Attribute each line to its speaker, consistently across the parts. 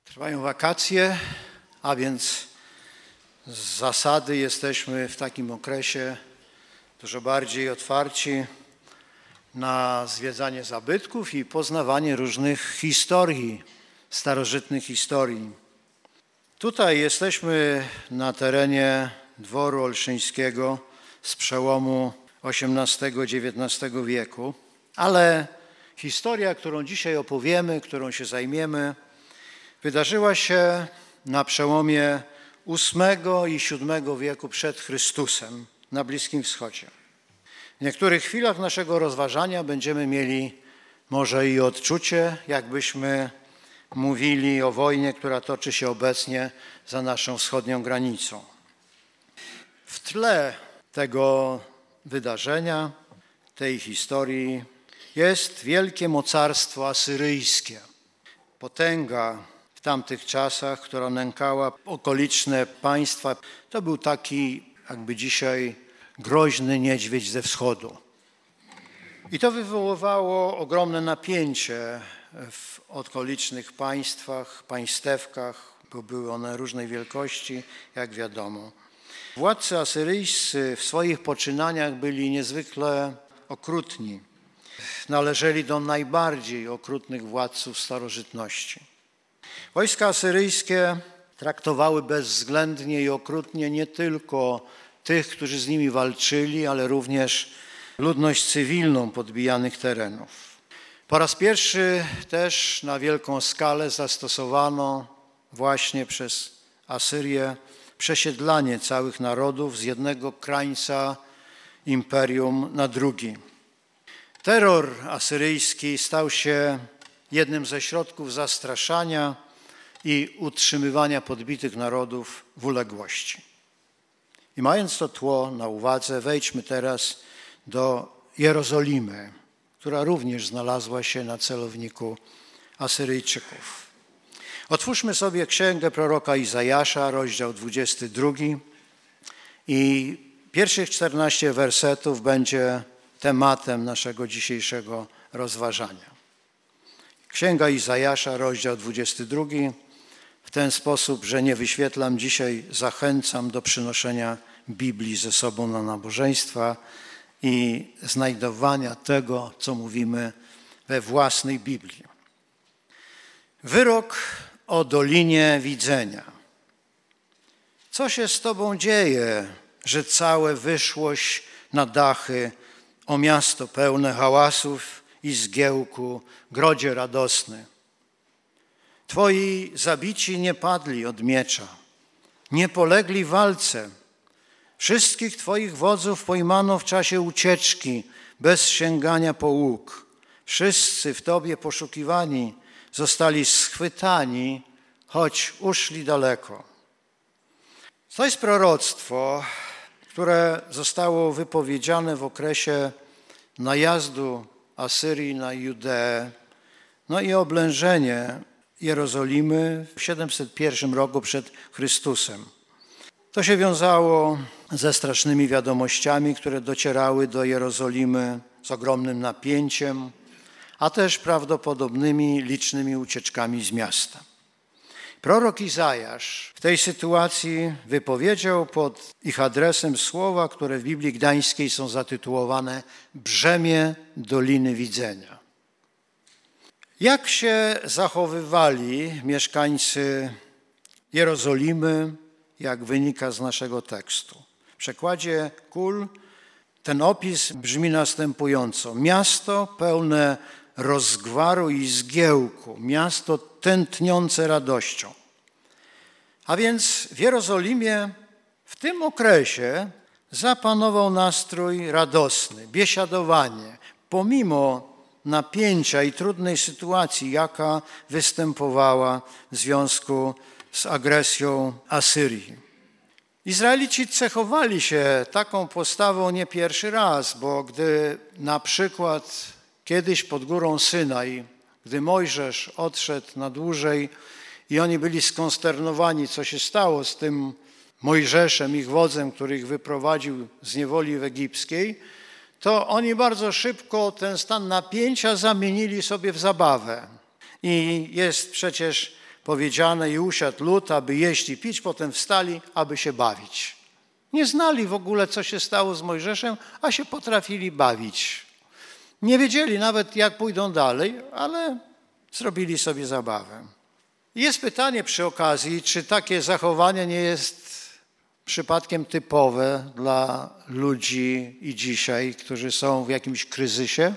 Speaker 1: Trwają wakacje, a więc z zasady jesteśmy w takim okresie dużo bardziej otwarci na zwiedzanie zabytków i poznawanie różnych historii, starożytnych historii. Tutaj jesteśmy na terenie dworu olszyńskiego z przełomu XVIII-XIX wieku, ale historia, którą dzisiaj opowiemy, którą się zajmiemy, wydarzyła się na przełomie VIII i VII wieku przed Chrystusem na Bliskim Wschodzie. W niektórych chwilach naszego rozważania będziemy mieli może i odczucie, jakbyśmy mówili o wojnie, która toczy się obecnie za naszą wschodnią granicą. W tle tego wydarzenia, tej historii jest wielkie mocarstwo asyryjskie. Potęga w tamtych czasach, która nękała okoliczne państwa, to był taki jakby dzisiaj groźny niedźwiedź ze wschodu. I to wywoływało ogromne napięcie w okolicznych państwach, państewkach, bo były one różnej wielkości, jak wiadomo. Władcy asyryjscy w swoich poczynaniach byli niezwykle okrutni. Należeli do najbardziej okrutnych władców starożytności. Wojska asyryjskie traktowały bezwzględnie i okrutnie nie tylko tych, którzy z nimi walczyli, ale również ludność cywilną podbijanych terenów. Po raz pierwszy też na wielką skalę zastosowano właśnie przez Asyrię przesiedlanie całych narodów z jednego krańca imperium na drugi. Terror asyryjski stał się jednym ze środków zastraszania i utrzymywania podbitych narodów w uległości. I mając to tło na uwadze, wejdźmy teraz do Jerozolimy, która również znalazła się na celowniku Asyryjczyków. Otwórzmy sobie księgę proroka Izajasza, rozdział 22 i pierwszych 14 wersetów będzie tematem naszego dzisiejszego rozważania. Księga Izajasza, rozdział 22. W ten sposób, że nie wyświetlam dzisiaj, zachęcam do przynoszenia Biblii ze sobą na nabożeństwa i znajdowania tego, co mówimy we własnej Biblii. Wyrok o Dolinie Widzenia. Co się z Tobą dzieje, że całe wyszłoś na dachy, o miasto pełne hałasów i zgiełku, grodzie radosny? Twoi zabici nie padli od miecza, nie polegli w walce. Wszystkich Twoich wodzów pojmano w czasie ucieczki, bez sięgania po łuk. Wszyscy w Tobie poszukiwani zostali schwytani, choć uszli daleko. To jest proroctwo, które zostało wypowiedziane w okresie najazdu Asyrii na Judeę, no i oblężenie Jerozolimy w 701 roku przed Chrystusem. To się wiązało ze strasznymi wiadomościami, które docierały do Jerozolimy z ogromnym napięciem, a też prawdopodobnymi licznymi ucieczkami z miasta. Prorok Izajasz w tej sytuacji wypowiedział pod ich adresem słowa, które w Biblii Gdańskiej są zatytułowane Brzemię Doliny Widzenia. Jak się zachowywali mieszkańcy Jerozolimy, jak wynika z naszego tekstu? W przekładzie KUL ten opis brzmi następująco. Miasto pełne rozgwaru i zgiełku, miasto tętniące radością. A więc w Jerozolimie w tym okresie zapanował nastrój radosny, biesiadowanie, pomimo napięcia i trudnej sytuacji, jaka występowała w związku z agresją Asyrii. Izraelici cechowali się taką postawą nie pierwszy raz, bo gdy na przykład kiedyś pod górą Synaj, gdy Mojżesz odszedł na dłużej i oni byli skonsternowani, co się stało z tym Mojżeszem, ich wodzem, który ich wyprowadził z niewoli egipskiej, to oni bardzo szybko ten stan napięcia zamienili sobie w zabawę. I jest przecież powiedziane i usiadł lud, aby jeść i pić, potem wstali, aby się bawić. Nie znali w ogóle, co się stało z Mojżeszem, a się potrafili bawić. Nie wiedzieli nawet, jak pójdą dalej, ale zrobili sobie zabawę. Jest pytanie przy okazji, czy takie zachowanie nie jest przypadkiem typowe dla ludzi i dzisiaj, którzy są w jakimś kryzysie?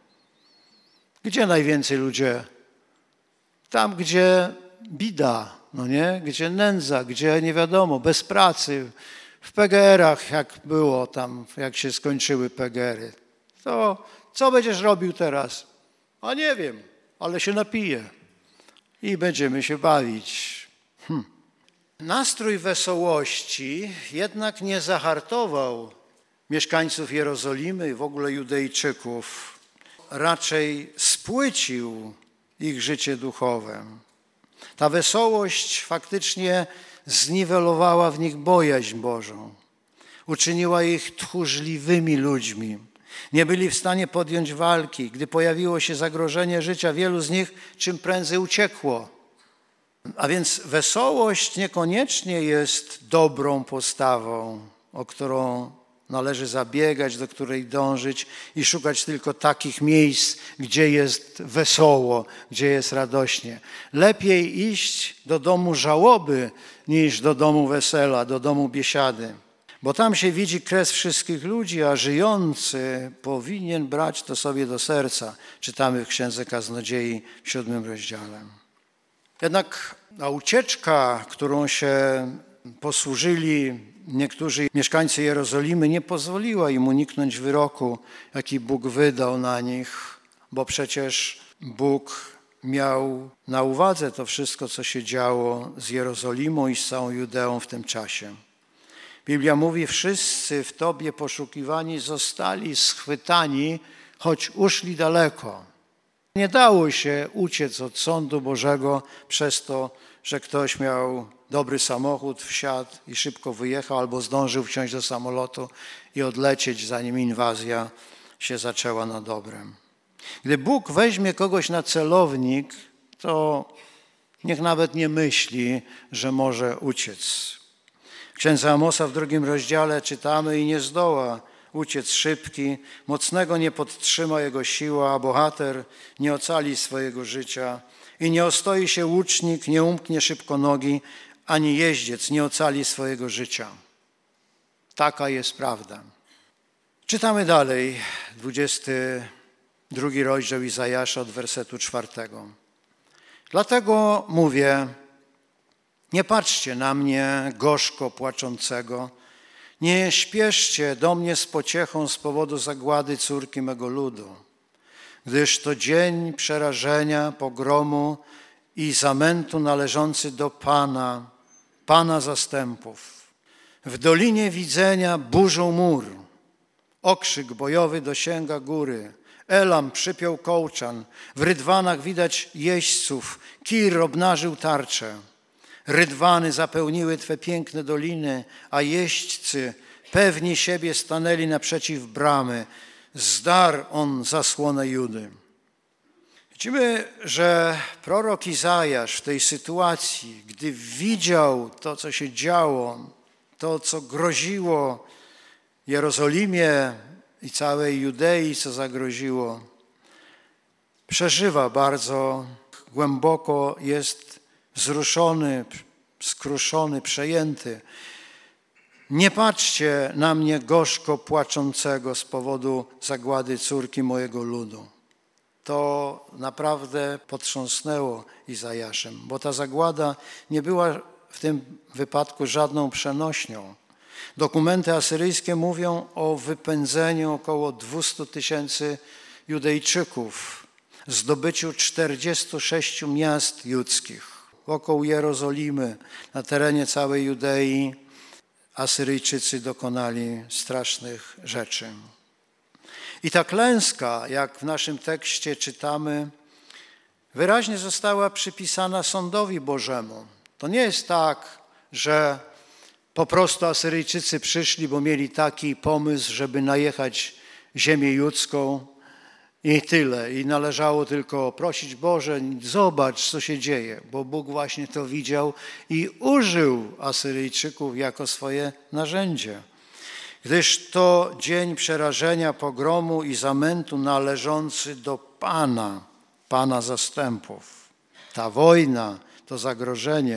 Speaker 1: Gdzie najwięcej ludzie? Tam, gdzie bida, no nie? Gdzie nędza, gdzie nie wiadomo, bez pracy, w PGR-ach jak było tam, jak się skończyły PGR-y. To co będziesz robił teraz? A nie wiem, ale się napiję i będziemy się bawić. Nastrój wesołości jednak nie zahartował mieszkańców Jerozolimy i w ogóle Judejczyków. Raczej spłycił ich życie duchowe. Ta wesołość faktycznie zniwelowała w nich bojaźń Bożą. Uczyniła ich tchórzliwymi ludźmi. Nie byli w stanie podjąć walki. Gdy pojawiło się zagrożenie życia, wielu z nich czym prędzej uciekło. A więc wesołość niekoniecznie jest dobrą postawą, o którą należy zabiegać, do której dążyć i szukać tylko takich miejsc, gdzie jest wesoło, gdzie jest radośnie. Lepiej iść do domu żałoby niż do domu wesela, do domu biesiady. Bo tam się widzi kres wszystkich ludzi, a żyjący powinien brać to sobie do serca. Czytamy w Księdze Kaznodziei w 7 rozdziale. Jednak ta ucieczka, którą się posłużyli niektórzy mieszkańcy Jerozolimy, nie pozwoliła im uniknąć wyroku, jaki Bóg wydał na nich, bo przecież Bóg miał na uwadze to wszystko, co się działo z Jerozolimą i z całą Judeą w tym czasie. Biblia mówi, wszyscy w Tobie poszukiwani zostali schwytani, choć uszli daleko. Nie dało się uciec od sądu Bożego przez to, że ktoś miał dobry samochód, wsiadł i szybko wyjechał, albo zdążył wsiąść do samolotu i odlecieć, zanim inwazja się zaczęła na dobrem. Gdy Bóg weźmie kogoś na celownik, to niech nawet nie myśli, że może uciec. W Księdze Amosa w 2 rozdziale czytamy i nie zdoła uciec szybki, mocnego nie podtrzyma jego siła, a bohater nie ocali swojego życia i nie ostoi się łucznik, nie umknie szybko nogi, ani jeździec nie ocali swojego życia. Taka jest prawda. Czytamy dalej, 22 rozdział Izajasza od wersetu 4. Dlatego mówię, nie patrzcie na mnie gorzko płaczącego, nie śpieszcie do mnie z pociechą z powodu zagłady córki mego ludu, gdyż to dzień przerażenia, pogromu i zamętu należący do Pana, Pana zastępów. W dolinie widzenia burzą mur, okrzyk bojowy dosięga góry, Elam przypiął kołczan, w rydwanach widać jeźdźców, Kir obnażył tarczę. Rydwany zapełniły Twe piękne doliny, a jeźdźcy pewni siebie stanęli naprzeciw bramy. Zdarł on zasłonę Judy. Widzimy, że prorok Izajasz w tej sytuacji, gdy widział to, co się działo, to, co groziło Jerozolimie i całej Judei, co zagroziło, przeżywa bardzo głęboko, jest wzruszony, skruszony, przejęty. Nie patrzcie na mnie gorzko płaczącego z powodu zagłady córki mojego ludu. To naprawdę potrząsnęło Izajaszem, bo ta zagłada nie była w tym wypadku żadną przenośnią. Dokumenty asyryjskie mówią o wypędzeniu około 200 000 Judejczyków, zdobyciu 46 miast judzkich. Wokół Jerozolimy, na terenie całej Judei, Asyryjczycy dokonali strasznych rzeczy. I ta klęska, jak w naszym tekście czytamy, wyraźnie została przypisana sądowi Bożemu. To nie jest tak, że po prostu Asyryjczycy przyszli, bo mieli taki pomysł, żeby najechać ziemię judzką i tyle. I należało tylko prosić: Boże, zobacz, co się dzieje, bo Bóg właśnie to widział i użył Asyryjczyków jako swoje narzędzie. Gdyż to dzień przerażenia, pogromu i zamętu należący do Pana zastępów. Ta wojna, to zagrożenie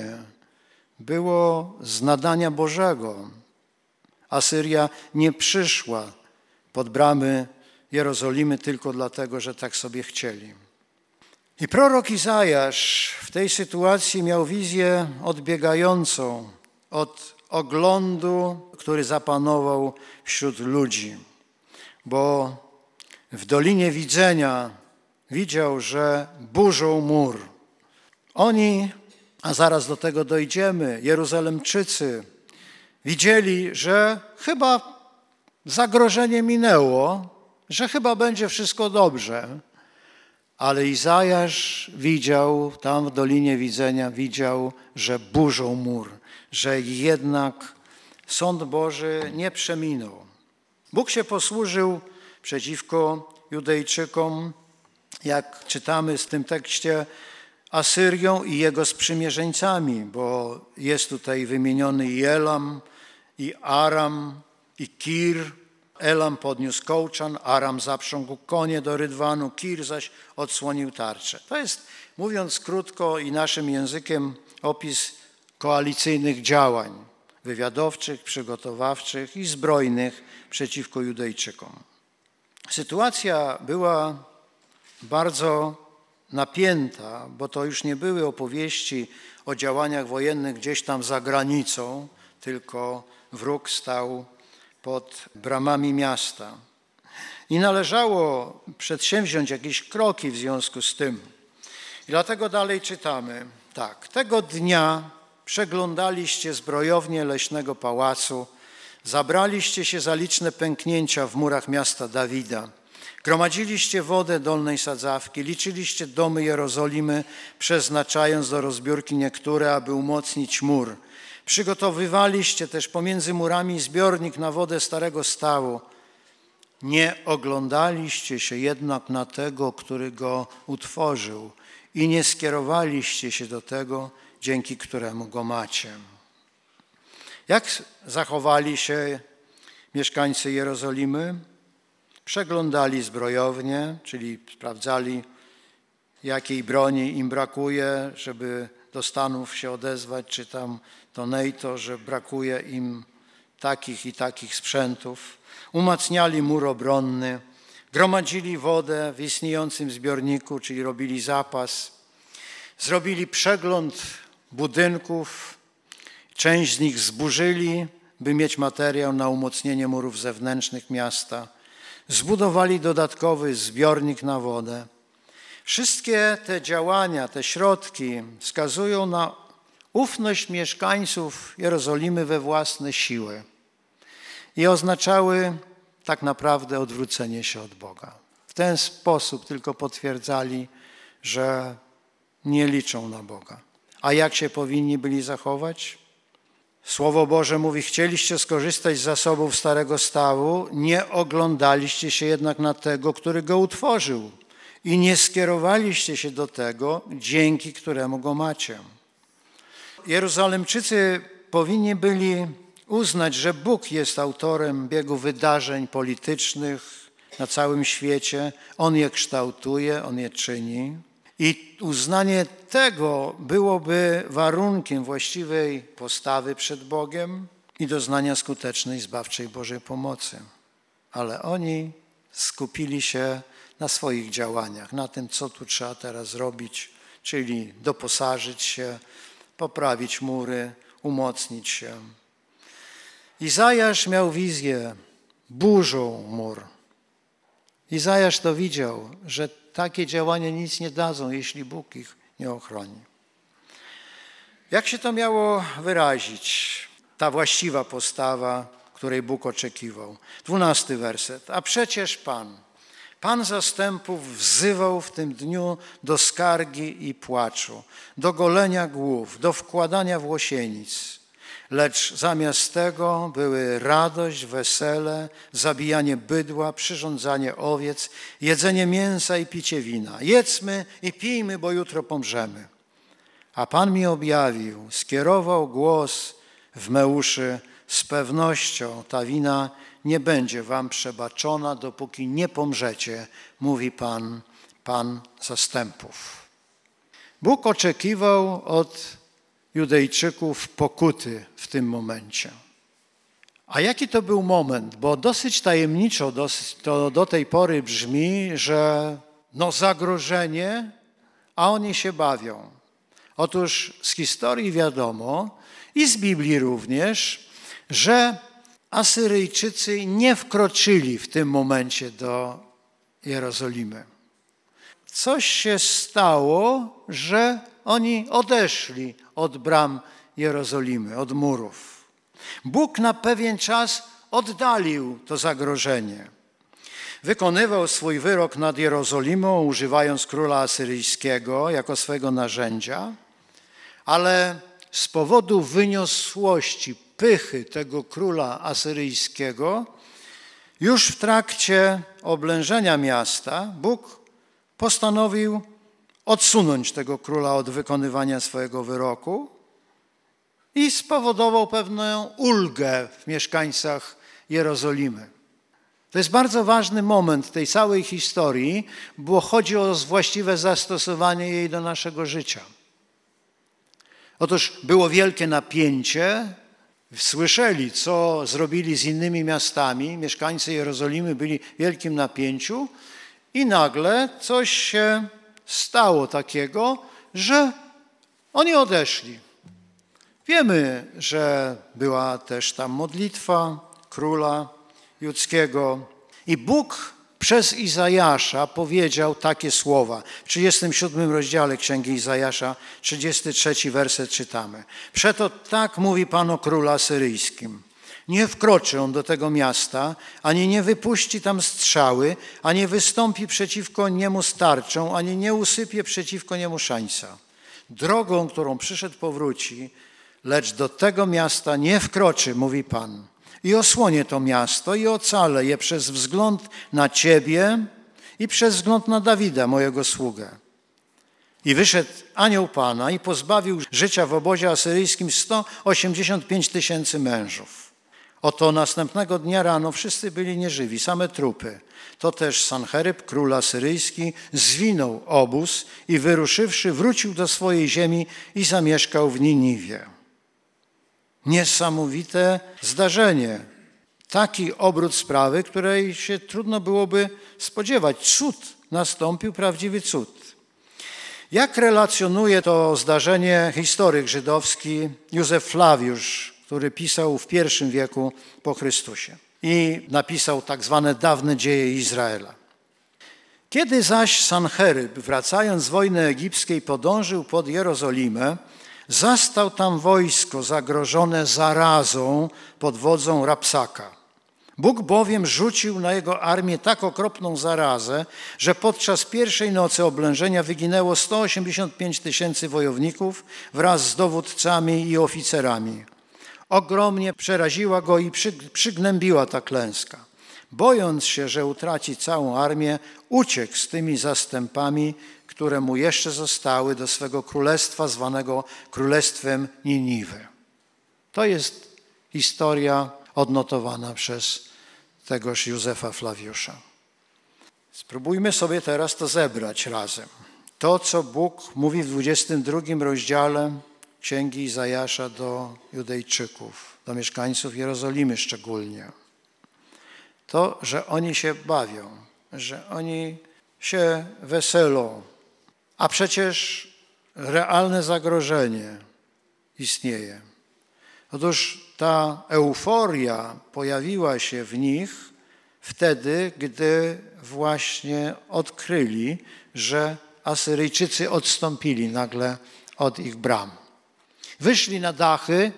Speaker 1: było z nadania Bożego. Asyria nie przyszła pod bramy Jerozolimy tylko dlatego, że tak sobie chcieli. I prorok Izajasz w tej sytuacji miał wizję odbiegającą od oglądu, który zapanował wśród ludzi, bo w Dolinie Widzenia widział, że burzą mur. Oni, a zaraz do tego dojdziemy, Jeruzalemczycy, widzieli, że chyba zagrożenie minęło, że chyba będzie wszystko dobrze. Ale Izajasz widział, tam w Dolinie Widzenia widział, że burzą mur, że jednak sąd Boży nie przeminął. Bóg się posłużył przeciwko Judejczykom, jak czytamy w tym tekście, Asyrią i jego sprzymierzeńcami, bo jest tutaj wymieniony i Elam, i Aram, i Kir. Elam podniósł kołczan, Aram zaprzągł konie do rydwanu, Kir zaś odsłonił tarczę. To jest, mówiąc krótko i naszym językiem, opis koalicyjnych działań wywiadowczych, przygotowawczych i zbrojnych przeciwko Judejczykom. Sytuacja była bardzo napięta, bo to już nie były opowieści o działaniach wojennych gdzieś tam za granicą, tylko wróg stał pod bramami miasta. I należało przedsięwziąć jakieś kroki w związku z tym. I dlatego dalej czytamy tak. Tego dnia przeglądaliście zbrojownię leśnego pałacu, zabraliście się za liczne pęknięcia w murach miasta Dawida. Gromadziliście wodę dolnej sadzawki, liczyliście domy Jerozolimy, przeznaczając do rozbiórki niektóre, aby umocnić mur. Przygotowywaliście też pomiędzy murami zbiornik na wodę starego stału. Nie oglądaliście się jednak na tego, który go utworzył i nie skierowaliście się do tego, dzięki któremu go macie. Jak zachowali się mieszkańcy Jerozolimy? Przeglądali zbrojownię, czyli sprawdzali, jakiej broni im brakuje, żeby do Stanów się odezwać, czy tam do NATO, że brakuje im takich i takich sprzętów. Umacniali mur obronny, gromadzili wodę w istniejącym zbiorniku, czyli robili zapas. Zrobili przegląd budynków, część z nich zburzyli, by mieć materiał na umocnienie murów zewnętrznych miasta. Zbudowali dodatkowy zbiornik na wodę. Wszystkie te działania, te środki wskazują na ufność mieszkańców Jerozolimy we własne siły i oznaczały tak naprawdę odwrócenie się od Boga. W ten sposób tylko potwierdzali, że nie liczą na Boga. A jak się powinni byli zachować? Słowo Boże mówi: chcieliście skorzystać z zasobów starego stawu, nie oglądaliście się jednak na tego, który go utworzył i nie skierowaliście się do tego, dzięki któremu go macie. Jeruzalemczycy powinni byli uznać, że Bóg jest autorem biegu wydarzeń politycznych na całym świecie. On je kształtuje, On je czyni. I uznanie tego byłoby warunkiem właściwej postawy przed Bogiem i doznania skutecznej, zbawczej Bożej pomocy. Ale oni skupili się na swoich działaniach, na tym, co tu trzeba teraz zrobić, czyli doposażyć się, poprawić mury, umocnić się. Izajasz miał wizję burzą mur. Izajasz to widział, że takie działania nic nie dadzą, jeśli Bóg ich nie ochroni. Jak się to miało wyrazić? Ta właściwa postawa, której Bóg oczekiwał. 12 werset. A przecież Pan zastępów wzywał w tym dniu do skargi i płaczu, do golenia głów, do wkładania włosienic. Lecz zamiast tego były radość, wesele, zabijanie bydła, przyrządzanie owiec, jedzenie mięsa i picie wina. Jedzmy i pijmy, bo jutro pomrzemy. A Pan mi objawił, skierował głos w me uszy, z pewnością ta wina nie będzie wam przebaczona, dopóki nie pomrzecie, mówi Pan, Pan zastępów. Bóg oczekiwał od Judejczyków pokuty w tym momencie. A jaki to był moment? Bo dosyć tajemniczo to do tej pory brzmi, że zagrożenie, a oni się bawią. Otóż z historii wiadomo i z Biblii również, że Asyryjczycy nie wkroczyli w tym momencie do Jerozolimy. Coś się stało, że oni odeszli od bram Jerozolimy, od murów. Bóg na pewien czas oddalił to zagrożenie. Wykonywał swój wyrok nad Jerozolimą, używając króla asyryjskiego jako swego narzędzia, ale z powodu wyniosłości, pychy tego króla asyryjskiego, już w trakcie oblężenia miasta Bóg postanowił odsunąć tego króla od wykonywania swojego wyroku i spowodował pewną ulgę w mieszkańcach Jerozolimy. To jest bardzo ważny moment tej całej historii, bo chodzi o właściwe zastosowanie jej do naszego życia. Otóż było wielkie napięcie, słyszeli, co zrobili z innymi miastami, mieszkańcy Jerozolimy byli w wielkim napięciu i nagle coś się stało takiego, że oni odeszli. Wiemy, że była też tam modlitwa króla judzkiego i Bóg przez Izajasza powiedział takie słowa. W 37 rozdziale Księgi Izajasza, 33 werset czytamy. Przeto tak mówi Pan o królu asyryjskim. Nie wkroczy on do tego miasta, ani nie wypuści tam strzały, ani nie wystąpi przeciwko niemu z tarczą, ani nie usypie przeciwko niemu szańca. Drogą, którą przyszedł, powróci, lecz do tego miasta nie wkroczy, mówi Pan. I osłonię to miasto i ocalę je przez wzgląd na Ciebie i przez wzgląd na Dawida, mojego sługę. I wyszedł anioł Pana i pozbawił życia w obozie asyryjskim 185 000 mężów. Oto następnego dnia rano wszyscy byli nieżywi, same trupy. To też Sancheryb, król asyryjski, zwinął obóz i wyruszywszy wrócił do swojej ziemi i zamieszkał w Niniwie. Niesamowite zdarzenie. Taki obrót sprawy, której się trudno byłoby spodziewać. Cud nastąpił, prawdziwy cud. Jak relacjonuje to zdarzenie historyk żydowski Józef Flawiusz, który pisał w I wieku po Chrystusie i napisał tak zwane dawne dzieje Izraela. Kiedy zaś Sancheryb, wracając z wojny egipskiej, podążył pod Jerozolimę, zastał tam wojsko zagrożone zarazą pod wodzą Rapsaka. Bóg bowiem rzucił na jego armię tak okropną zarazę, że podczas pierwszej nocy oblężenia wyginęło 185 000 wojowników wraz z dowódcami i oficerami. Ogromnie przeraziła go i przygnębiła ta klęska. Bojąc się, że utraci całą armię, uciekł z tymi zastępami, które mu jeszcze zostały, do swego królestwa zwanego Królestwem Niniwy. To jest historia odnotowana przez tegoż Józefa Flawiusza. Spróbujmy sobie teraz to zebrać razem. To, co Bóg mówi w 22 rozdziale Księgi Izajasza do Judejczyków, do mieszkańców Jerozolimy szczególnie. To, że oni się bawią, że oni się weselą, a przecież realne zagrożenie istnieje. Otóż ta euforia pojawiła się w nich wtedy, gdy właśnie odkryli, że Asyryjczycy odstąpili nagle od ich bram. Wyszli na dachy,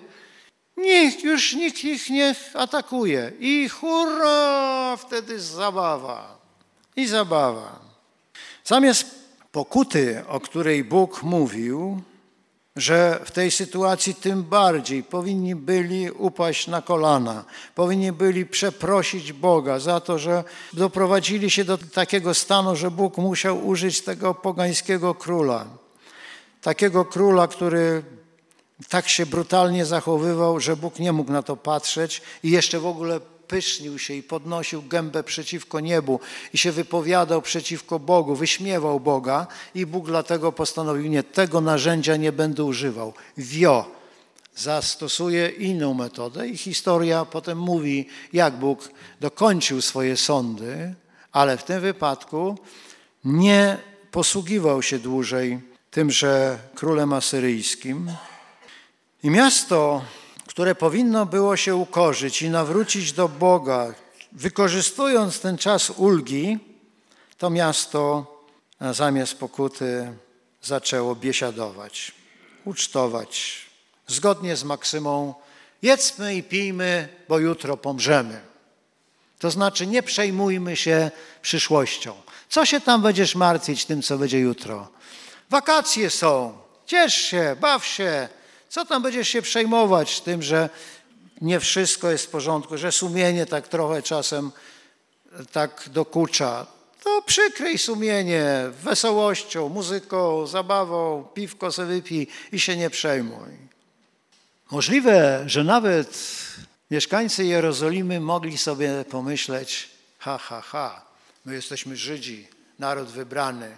Speaker 1: już nikt ich nie atakuje i hurra, wtedy zabawa i zabawa. Zamiast pokuty, o której Bóg mówił, że w tej sytuacji tym bardziej powinni byli upaść na kolana, powinni byli przeprosić Boga za to, że doprowadzili się do takiego stanu, że Bóg musiał użyć tego pogańskiego króla. Takiego króla, który tak się brutalnie zachowywał, że Bóg nie mógł na to patrzeć i jeszcze w ogóle pysznił się i podnosił gębę przeciwko niebu i się wypowiadał przeciwko Bogu, wyśmiewał Boga i Bóg dlatego postanowił, nie, tego narzędzia nie będę używał. Zastosuje inną metodę i historia potem mówi, jak Bóg dokończył swoje sądy, ale w tym wypadku nie posługiwał się dłużej tymże królem asyryjskim. I miasto, które powinno było się ukorzyć i nawrócić do Boga, wykorzystując ten czas ulgi, to miasto zamiast pokuty zaczęło biesiadować, ucztować, zgodnie z maksymą jedzmy i pijmy, bo jutro pomrzemy. To znaczy nie przejmujmy się przyszłością. Co się tam będziesz martwić tym, co będzie jutro? Wakacje są, ciesz się, baw się. Co tam będziesz się przejmować tym, że nie wszystko jest w porządku, że sumienie tak trochę czasem tak dokucza? To przykryj sumienie wesołością, muzyką, zabawą, piwko sobie wypij i się nie przejmuj. Możliwe, że nawet mieszkańcy Jerozolimy mogli sobie pomyśleć, my jesteśmy Żydzi, naród wybrany,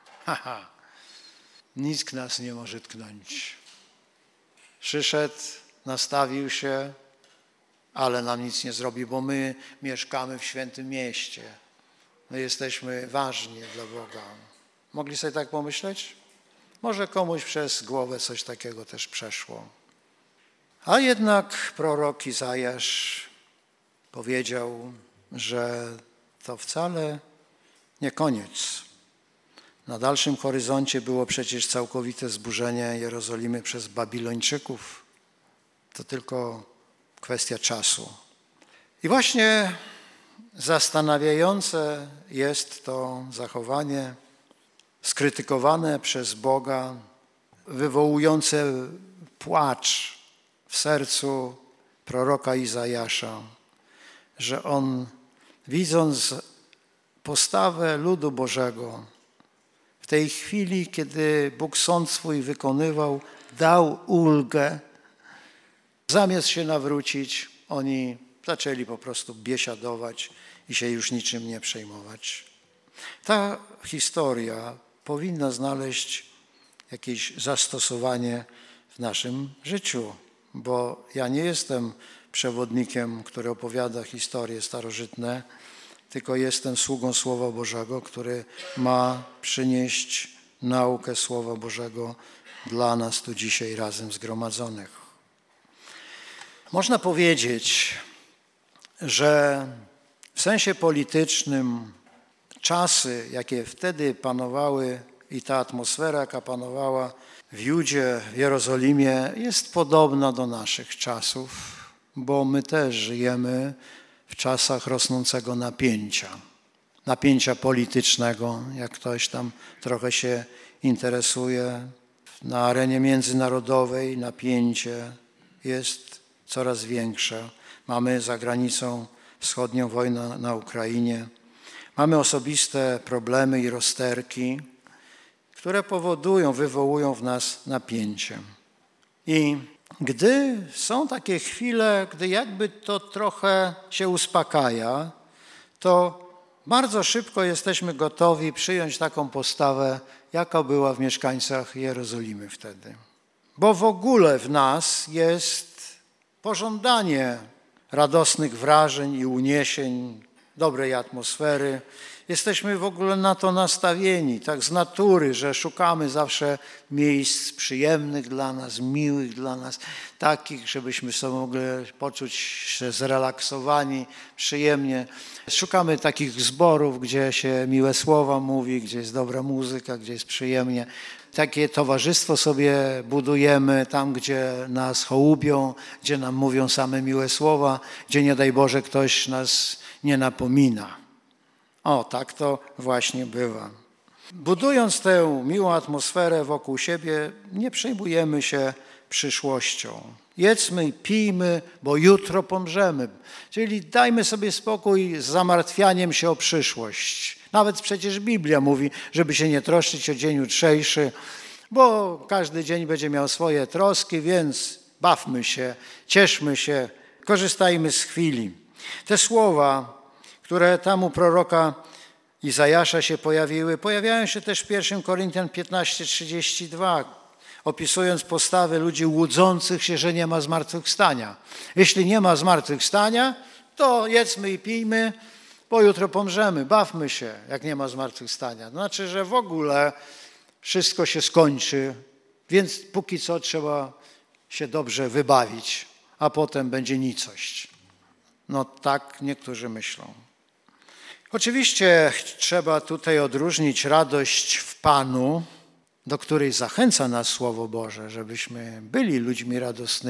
Speaker 1: nikt nas nie może tknąć. Przyszedł, nastawił się, ale nam nic nie zrobi, bo my mieszkamy w świętym mieście. My jesteśmy ważni dla Boga. Mogli sobie tak pomyśleć? Może komuś przez głowę coś takiego też przeszło. A jednak prorok Izajasz powiedział, że to wcale nie koniec. Na dalszym horyzoncie było przecież całkowite zburzenie Jerozolimy przez Babilończyków. To tylko kwestia czasu. I właśnie zastanawiające jest to zachowanie skrytykowane przez Boga, wywołujące płacz w sercu proroka Izajasza, że on, widząc postawę ludu Bożego, w tej chwili, kiedy Bóg sąd swój wykonywał, dał ulgę. Zamiast się nawrócić, oni zaczęli po prostu biesiadować i się już niczym nie przejmować. Ta historia powinna znaleźć jakieś zastosowanie w naszym życiu, bo ja nie jestem przewodnikiem, który opowiada historie starożytne, tylko jestem sługą Słowa Bożego, który ma przynieść naukę Słowa Bożego dla nas tu dzisiaj razem zgromadzonych. Można powiedzieć, że w sensie politycznym czasy, jakie wtedy panowały i ta atmosfera, jaka panowała w Judzie, w Jerozolimie, jest podobna do naszych czasów, bo my też żyjemy w czasach rosnącego napięcia politycznego, jak ktoś tam trochę się interesuje. Na arenie międzynarodowej napięcie jest coraz większe. Mamy za granicą wschodnią wojnę na Ukrainie. Mamy osobiste problemy i rozterki, które wywołują w nas napięcie. I gdy są takie chwile, gdy jakby to trochę się uspokaja, to bardzo szybko jesteśmy gotowi przyjąć taką postawę, jaka była w mieszkańcach Jerozolimy wtedy. Bo w ogóle w nas jest pożądanie radosnych wrażeń i uniesień, dobrej atmosfery. Jesteśmy w ogóle na to nastawieni, tak z natury, że szukamy zawsze miejsc przyjemnych dla nas, miłych dla nas, takich, żebyśmy sobie mogli poczuć się zrelaksowani, przyjemnie. Szukamy takich zborów, gdzie się miłe słowa mówi, gdzie jest dobra muzyka, gdzie jest przyjemnie. Takie towarzystwo sobie budujemy tam, gdzie nas hołubią, gdzie nam mówią same miłe słowa, gdzie nie daj Boże ktoś nas nie napomina. O, tak to właśnie bywa. Budując tę miłą atmosferę wokół siebie, nie przejmujemy się przyszłością. Jedzmy i pijmy, bo jutro pomrzemy. Czyli dajmy sobie spokój z zamartwianiem się o przyszłość. Nawet przecież Biblia mówi, żeby się nie troszczyć o dzień jutrzejszy, bo każdy dzień będzie miał swoje troski, więc bawmy się, cieszmy się, korzystajmy z chwili. Te słowa, które tam u proroka Izajasza się pojawiły, pojawiają się też w 1 Koryntian 15:32, opisując postawy ludzi łudzących się, że nie ma zmartwychwstania. Jeśli nie ma zmartwychwstania, to jedzmy i pijmy, bo jutro pomrzemy, bawmy się, jak nie ma zmartwychwstania. To znaczy, że w ogóle wszystko się skończy, więc póki co trzeba się dobrze wybawić, a potem będzie nicość. No tak niektórzy myślą. Oczywiście trzeba tutaj odróżnić radość w Panu, do której zachęca nas Słowo Boże, żebyśmy byli ludźmi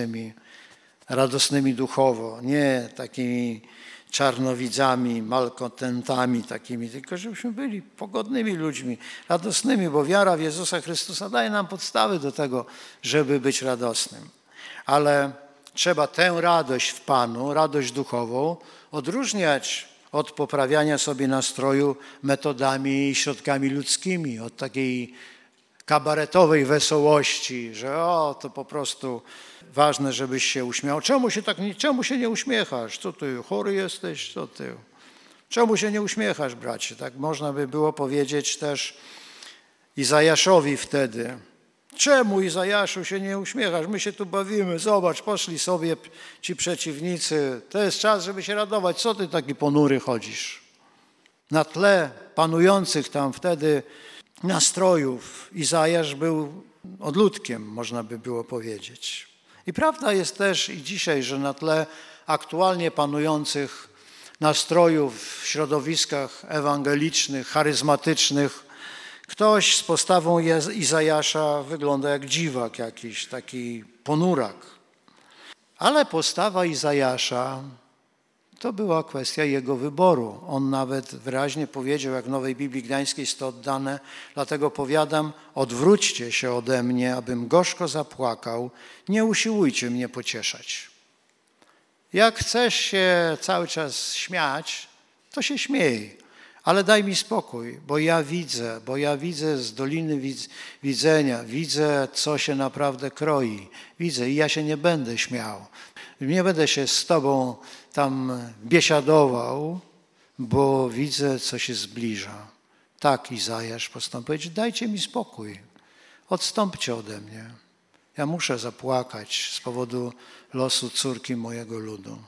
Speaker 1: radosnymi duchowo, nie takimi czarnowidzami, malkontentami takimi, tylko żebyśmy byli pogodnymi ludźmi, radosnymi, bo wiara w Jezusa Chrystusa daje nam podstawy do tego, żeby być radosnym. Ale trzeba tę radość w Panu, radość duchową odróżniać od poprawiania sobie nastroju metodami i środkami ludzkimi, od takiej kabaretowej wesołości, że to po prostu ważne, żebyś się uśmiał. Czemu się nie uśmiechasz? Co ty, chory jesteś? Co ty? Czemu się nie uśmiechasz, bracie? Tak można by było powiedzieć też Izajaszowi wtedy. Czemu, Izajaszu, się nie uśmiechasz? My się tu bawimy, zobacz, poszli sobie ci przeciwnicy. To jest czas, żeby się radować. Co ty taki ponury chodzisz? Na tle panujących tam wtedy nastrojów Izajasz był odludkiem, można by było powiedzieć. I prawda jest też i dzisiaj, że na tle aktualnie panujących nastrojów w środowiskach ewangelicznych, charyzmatycznych, ktoś z postawą Izajasza wygląda jak dziwak jakiś, taki ponurak. Ale postawa Izajasza to była kwestia jego wyboru. On nawet wyraźnie powiedział, jak w Nowej Biblii Gdańskiej jest to oddane, dlatego powiadam, odwróćcie się ode mnie, abym gorzko zapłakał, nie usiłujcie mnie pocieszać. Jak chcesz się cały czas śmiać, to się śmiej, ale daj mi spokój, bo ja widzę z doliny widzenia, widzę, co się naprawdę kroi. Widzę i ja się nie będę śmiał. Nie będę się z tobą tam biesiadował, bo widzę, co się zbliża. Tak Izajasz postąpił. Powiedzieć, dajcie mi spokój, odstąpcie ode mnie. Ja muszę zapłakać z powodu losu córki mojego ludu.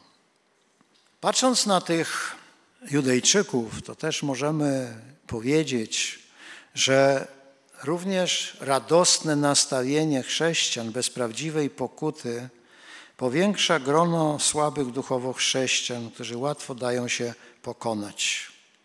Speaker 1: Patrząc na tych Judejczyków, to też możemy powiedzieć, że również radosne nastawienie chrześcijan bez prawdziwej pokuty powiększa grono słabych duchowo chrześcijan, którzy łatwo dają się pokonać.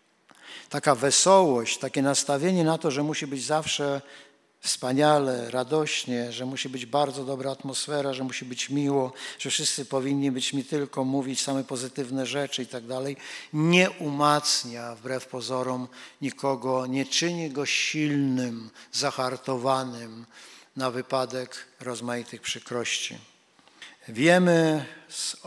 Speaker 1: Taka wesołość, takie nastawienie na to, że musi być zawsze wspaniale, radośnie, że musi być bardzo dobra atmosfera, że musi być miło, że wszyscy powinni być mi tylko mówić same pozytywne rzeczy i tak dalej, nie umacnia wbrew pozorom nikogo, nie czyni go silnym, zahartowanym na wypadek rozmaitych przykrości. Wiemy z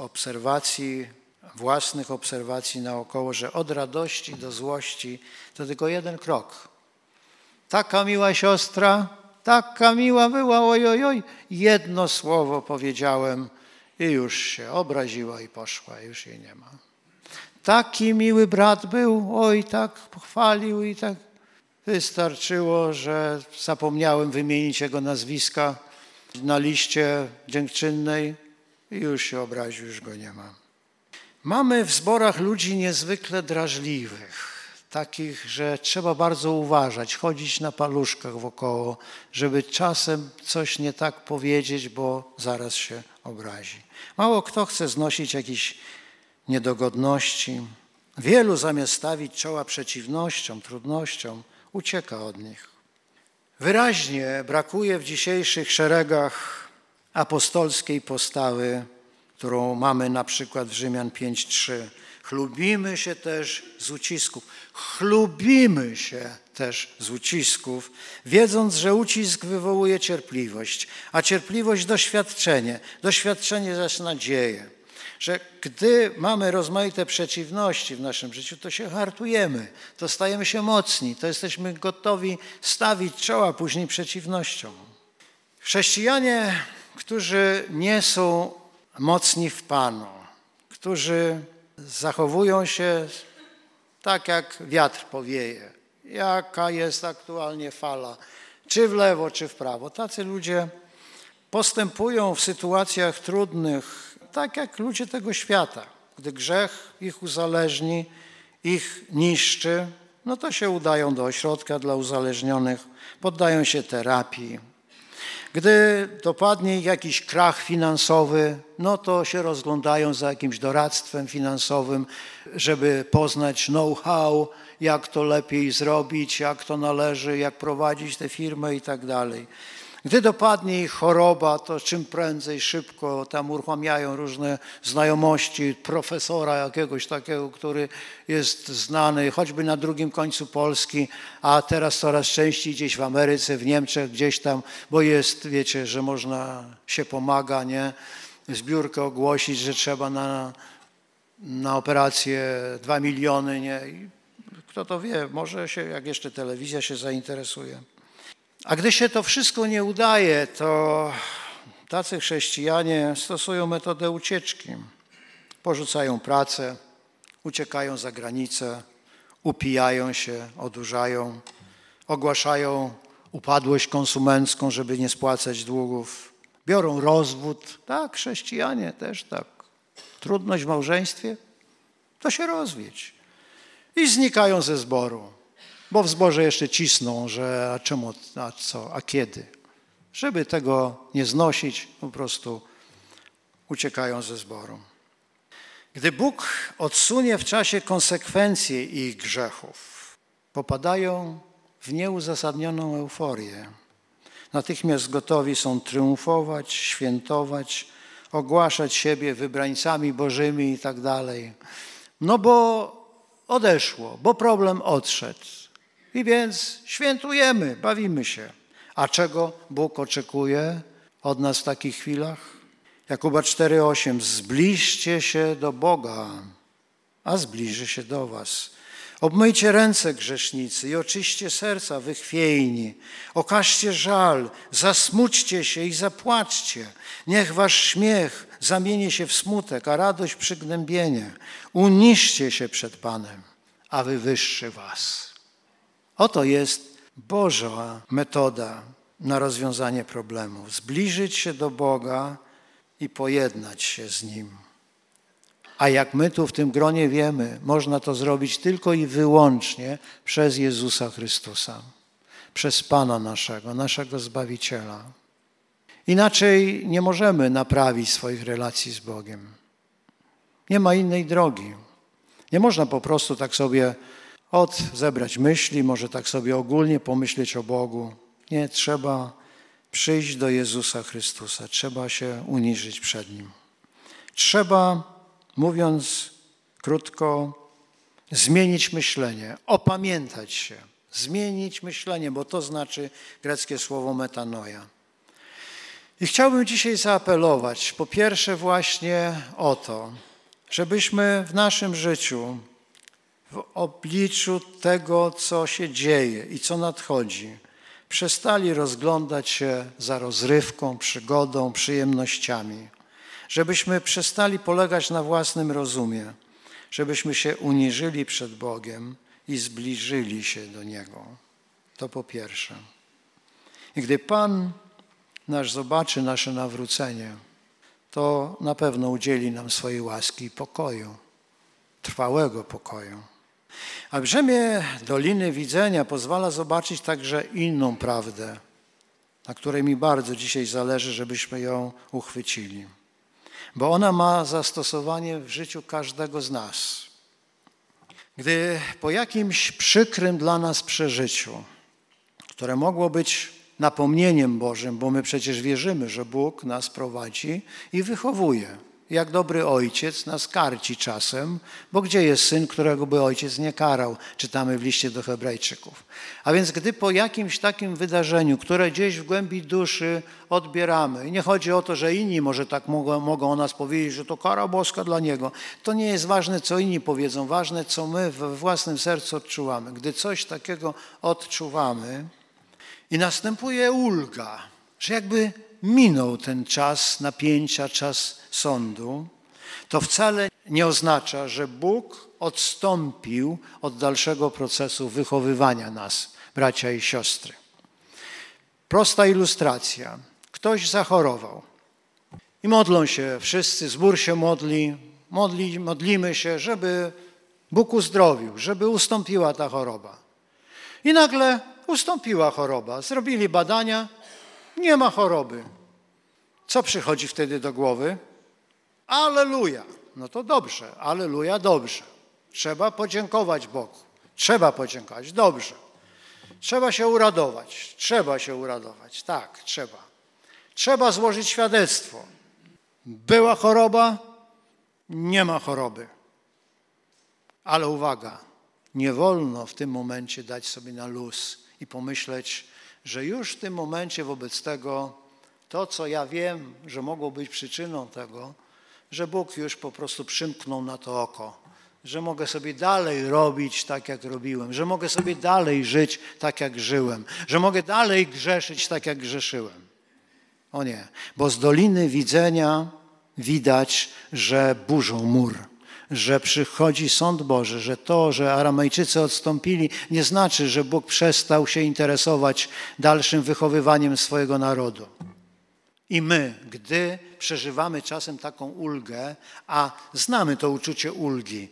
Speaker 1: własnych obserwacji naokoło, że od radości do złości to tylko jeden krok. Taka miła siostra, taka miła była, oj. Jedno słowo powiedziałem i już się obraziła i poszła, już jej nie ma. Taki miły brat był, oj, tak pochwalił i tak wystarczyło, że zapomniałem wymienić jego nazwiska na liście dziękczynnej i już się obraził, już go nie ma. Mamy w zborach ludzi niezwykle drażliwych, takich, że trzeba bardzo uważać, chodzić na paluszkach wokoło, żeby czasem coś nie tak powiedzieć, bo zaraz się obrazi. Mało kto chce znosić jakichś niedogodności. Wielu zamiast stawić czoła przeciwnościom, trudnościom, ucieka od nich. Wyraźnie brakuje w dzisiejszych szeregach apostolskiej postawy, którą mamy na przykład w Rzymian 5:3. Chlubimy się też z ucisków. Chlubimy się też z ucisków, wiedząc, że ucisk wywołuje cierpliwość, a cierpliwość doświadczenie. Doświadczenie zaś nadzieję. Że gdy mamy rozmaite przeciwności w naszym życiu, to się hartujemy, to stajemy się mocni, to jesteśmy gotowi stawić czoła później przeciwnościom. Chrześcijanie, którzy nie są mocni w Panu, którzy zachowują się tak, jak wiatr powieje, jaka jest aktualnie fala, czy w lewo, czy w prawo. Tacy ludzie postępują w sytuacjach trudnych, tak jak ludzie tego świata. Gdy grzech ich uzależni, ich niszczy, no to się udają do ośrodka dla uzależnionych, poddają się terapii. Gdy dopadnie ich jakiś krach finansowy, no to się rozglądają za jakimś doradztwem finansowym, żeby poznać know-how, jak to lepiej zrobić, jak to należy, jak prowadzić tę firmę i tak dalej. Gdy dopadnie ich choroba, to czym prędzej, szybko tam uruchamiają różne znajomości profesora jakiegoś takiego, który jest znany choćby na drugim końcu Polski, a teraz coraz częściej gdzieś w Ameryce, w Niemczech, gdzieś tam, bo jest, wiecie, że można się pomaga, nie? Zbiórkę ogłosić, że trzeba na operację 2 miliony, nie? I kto to wie, może się, jak jeszcze telewizja się zainteresuje. A gdy się to wszystko nie udaje, to tacy chrześcijanie stosują metodę ucieczki. Porzucają pracę, uciekają za granicę, upijają się, odurzają, ogłaszają upadłość konsumencką, żeby nie spłacać długów. Biorą rozwód. Tak, chrześcijanie też tak. Trudność w małżeństwie? To się rozwiedź. I znikają ze zboru. Bo w zborze jeszcze cisną, że a czemu, a co, a kiedy. Żeby tego nie znosić, po prostu uciekają ze zboru. Gdy Bóg odsunie w czasie konsekwencje ich grzechów, popadają w nieuzasadnioną euforię. Natychmiast gotowi są triumfować, świętować, ogłaszać siebie wybrańcami bożymi i tak dalej. No bo odeszło, bo problem odszedł. I więc świętujemy, bawimy się. A czego Bóg oczekuje od nas w takich chwilach? Jakuba 4,8. Zbliżcie się do Boga, a zbliży się do was. Obmyjcie ręce, grzesznicy, i oczyście serca, wy chwiejni. Okażcie żal, zasmućcie się i zapłaczcie. Niech wasz śmiech zamieni się w smutek, a radość w przygnębienie. Uniżcie się przed Panem, a wywyższy was. Oto jest Boża metoda na rozwiązanie problemów. Zbliżyć się do Boga i pojednać się z Nim. A jak my tu w tym gronie wiemy, można to zrobić tylko i wyłącznie przez Jezusa Chrystusa. Przez Pana naszego Zbawiciela. Inaczej nie możemy naprawić swoich relacji z Bogiem. Nie ma innej drogi. Nie można po prostu tak sobie zebrać myśli, może tak sobie ogólnie pomyśleć o Bogu. Nie, trzeba przyjść do Jezusa Chrystusa. Trzeba się uniżyć przed Nim. Trzeba, mówiąc krótko, zmienić myślenie, opamiętać się. Zmienić myślenie, bo to znaczy greckie słowo metanoia. I chciałbym dzisiaj zaapelować, po pierwsze właśnie o to, żebyśmy w naszym życiu, w obliczu tego, co się dzieje i co nadchodzi, przestali rozglądać się za rozrywką, przygodą, przyjemnościami. Żebyśmy przestali polegać na własnym rozumie. Żebyśmy się uniżyli przed Bogiem i zbliżyli się do Niego. To po pierwsze. I gdy Pan nasz zobaczy nasze nawrócenie, to na pewno udzieli nam swojej łaski i pokoju, trwałego pokoju. A brzemię Doliny Widzenia pozwala zobaczyć także inną prawdę, na której mi bardzo dzisiaj zależy, żebyśmy ją uchwycili. Bo ona ma zastosowanie w życiu każdego z nas. Gdy po jakimś przykrym dla nas przeżyciu, które mogło być napomnieniem Bożym, bo my przecież wierzymy, że Bóg nas prowadzi i wychowuje. jak dobry ojciec nas karci czasem, bo gdzie jest syn, którego by ojciec nie karał? Czytamy w liście do Hebrajczyków. A więc gdy po jakimś takim wydarzeniu, które gdzieś w głębi duszy odbieramy, i nie chodzi o to, że inni może tak mogą o nas powiedzieć, że to kara boska dla niego, to nie jest ważne, co inni powiedzą, ważne, co my we własnym sercu odczuwamy. Gdy coś takiego odczuwamy i następuje ulga, że jakby minął ten czas napięcia, czas sądu, to wcale nie oznacza, że Bóg odstąpił od dalszego procesu wychowywania nas, bracia i siostry. Prosta ilustracja. Ktoś zachorował i modlą się wszyscy, zbór się modlimy się, żeby Bóg uzdrowił, żeby ustąpiła ta choroba. I nagle ustąpiła choroba. Zrobili badania, nie ma choroby. Co przychodzi wtedy do głowy? Alleluja. No to dobrze, alleluja, dobrze. Trzeba podziękować Bogu. Trzeba podziękować, dobrze. Trzeba się uradować, tak, trzeba. Trzeba złożyć świadectwo. Była choroba, nie ma choroby. Ale uwaga, nie wolno w tym momencie dać sobie na luz i pomyśleć, że już w tym momencie wobec tego, to co ja wiem, że mogło być przyczyną tego, że Bóg już po prostu przymknął na to oko, że mogę sobie dalej robić tak, jak robiłem, że mogę sobie dalej żyć tak, jak żyłem, że mogę dalej grzeszyć tak, jak grzeszyłem. O nie, bo z doliny widzenia widać, że burzą mur, że przychodzi sąd Boży, że to, że Aramejczycy odstąpili, nie znaczy, że Bóg przestał się interesować dalszym wychowywaniem swojego narodu. I my, gdy przeżywamy czasem taką ulgę, a znamy to uczucie ulgi,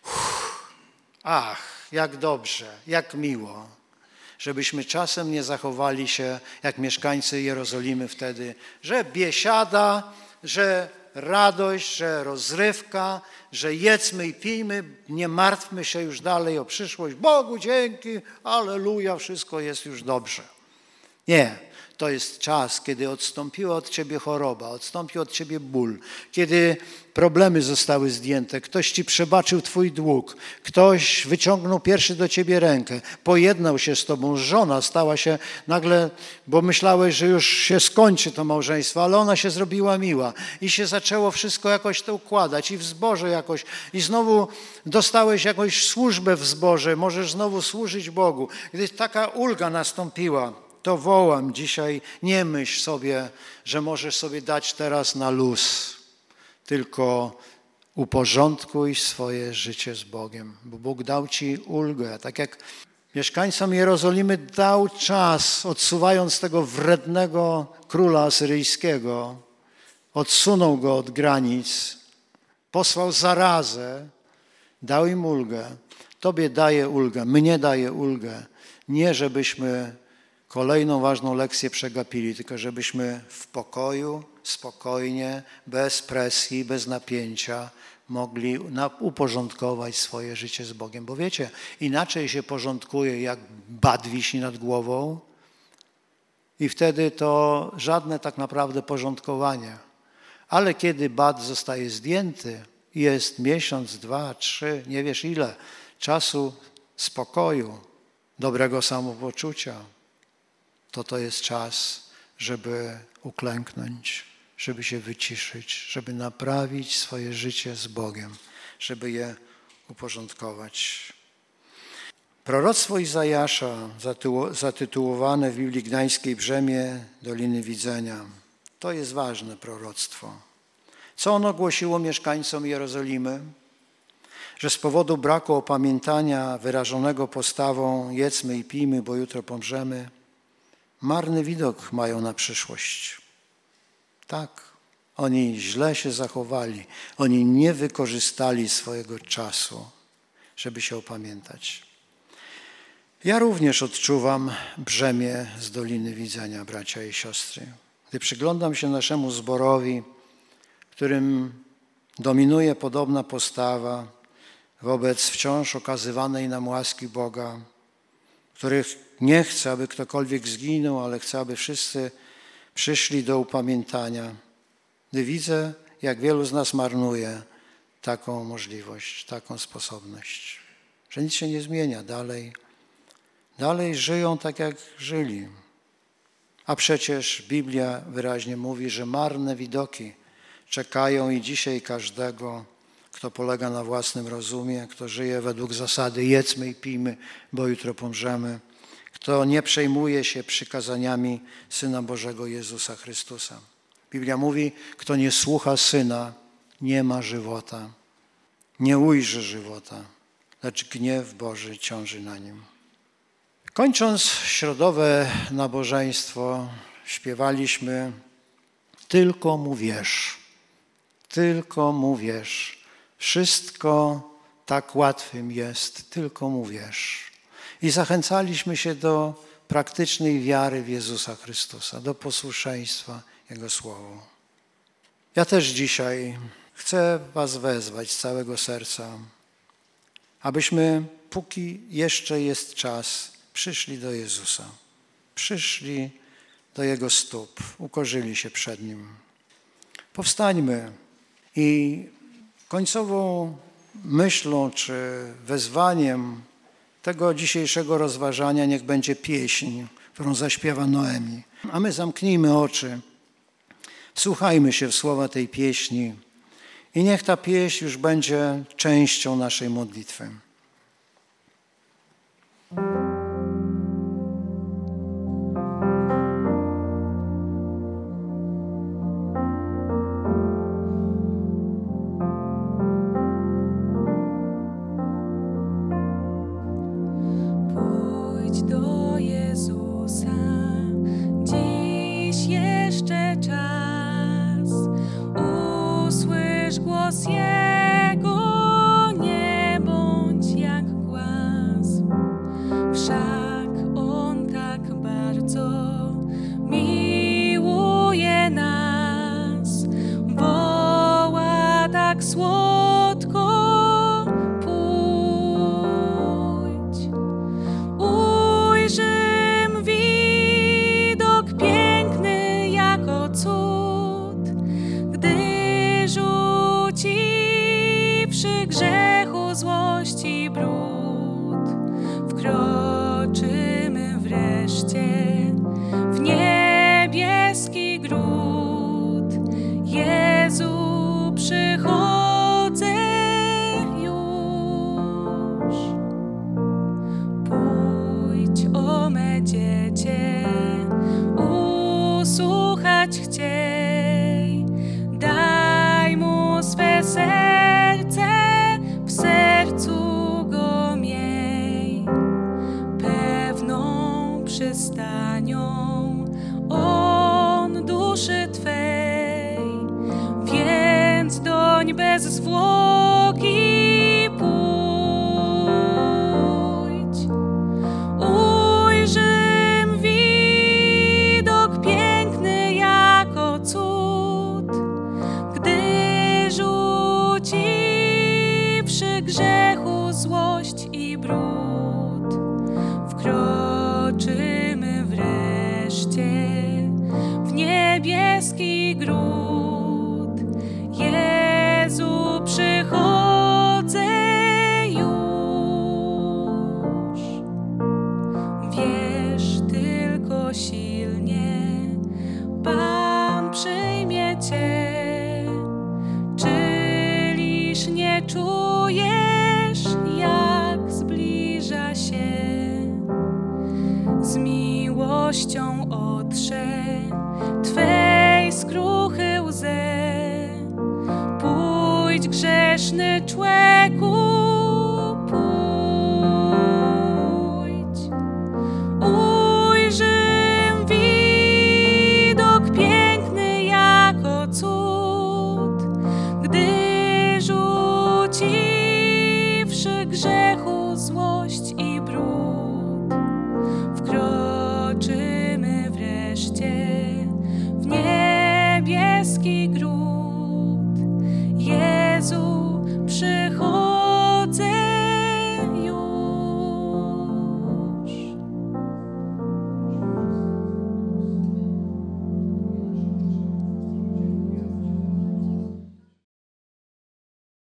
Speaker 1: ach, jak dobrze, jak miło, żebyśmy czasem nie zachowali się jak mieszkańcy Jerozolimy wtedy, że biesiada, że radość, że rozrywka, że jedzmy i pijmy, nie martwmy się już dalej o przyszłość. Bogu dzięki, alleluja, wszystko jest już dobrze. Nie. To jest czas, kiedy odstąpiła od ciebie choroba, odstąpił od ciebie ból, kiedy problemy zostały zdjęte, ktoś ci przebaczył twój dług, ktoś wyciągnął pierwszy do ciebie rękę, pojednał się z tobą, żona stała się nagle, bo myślałeś, że już się skończy to małżeństwo, ale ona się zrobiła miła i się zaczęło wszystko jakoś to układać i w zborze jakoś i znowu dostałeś jakąś służbę w zborze, możesz znowu służyć Bogu. Gdy taka ulga nastąpiła, to wołam dzisiaj, nie myśl sobie, że możesz sobie dać teraz na luz, tylko uporządkuj swoje życie z Bogiem, bo Bóg dał ci ulgę. Tak jak mieszkańcom Jerozolimy dał czas, odsuwając tego wrednego króla asyryjskiego, odsunął go od granic, posłał zarazę, dał im ulgę. Tobie daje ulgę, mnie daje ulgę. Nie, żebyśmy kolejną ważną lekcję przegapili, tylko żebyśmy w pokoju, spokojnie, bez presji, bez napięcia mogli uporządkować swoje życie z Bogiem. Bo wiecie, inaczej się porządkuje, jak bat wisi nad głową i wtedy to żadne tak naprawdę porządkowanie. Ale kiedy bat zostaje zdjęty, jest miesiąc, 2, 3, nie wiesz ile, czasu spokoju, dobrego samopoczucia, to jest czas, żeby uklęknąć, żeby się wyciszyć, żeby naprawić swoje życie z Bogiem, żeby je uporządkować. Proroctwo Izajasza, zatytułowane w Biblii Gdańskiej Brzemię Doliny Widzenia, to jest ważne proroctwo. Co ono głosiło mieszkańcom Jerozolimy? Że z powodu braku opamiętania wyrażonego postawą jedzmy i pijmy, bo jutro pomrzemy, marny widok mają na przyszłość. Tak, oni źle się zachowali, oni nie wykorzystali swojego czasu, żeby się opamiętać. Ja również odczuwam brzemię z Doliny Widzenia, bracia i siostry. Gdy przyglądam się naszemu zborowi, którym dominuje podobna postawa wobec wciąż okazywanej nam łaski Boga, których nie chce, aby ktokolwiek zginął, ale chce, aby wszyscy przyszli do upamiętania. Gdy widzę, jak wielu z nas marnuje taką możliwość, taką sposobność, że nic się nie zmienia dalej żyją tak, jak żyli. A przecież Biblia wyraźnie mówi, że marne widoki czekają i dzisiaj każdego, kto polega na własnym rozumie, kto żyje według zasady jedzmy i pijmy, bo jutro pomrzemy, kto nie przejmuje się przykazaniami Syna Bożego Jezusa Chrystusa. Biblia mówi, kto nie słucha Syna, nie ma żywota, nie ujrzy żywota, lecz gniew Boży ciąży na nim. Kończąc środowe nabożeństwo, śpiewaliśmy tylko mu wierz, tylko mu wierz. Wszystko tak łatwym jest, tylko mu wierz. I zachęcaliśmy się do praktycznej wiary w Jezusa Chrystusa, do posłuszeństwa Jego Słowu. Ja też dzisiaj chcę was wezwać z całego serca, abyśmy, póki jeszcze jest czas, przyszli do Jezusa, przyszli do Jego stóp, ukorzyli się przed Nim. Powstańmy i końcową myślą czy wezwaniem tego dzisiejszego rozważania niech będzie pieśń, którą zaśpiewa Noemi. A my zamknijmy oczy, wsłuchajmy się w słowa tej pieśni i niech ta pieśń już będzie częścią naszej modlitwy.
Speaker 2: Grzeszny człeku,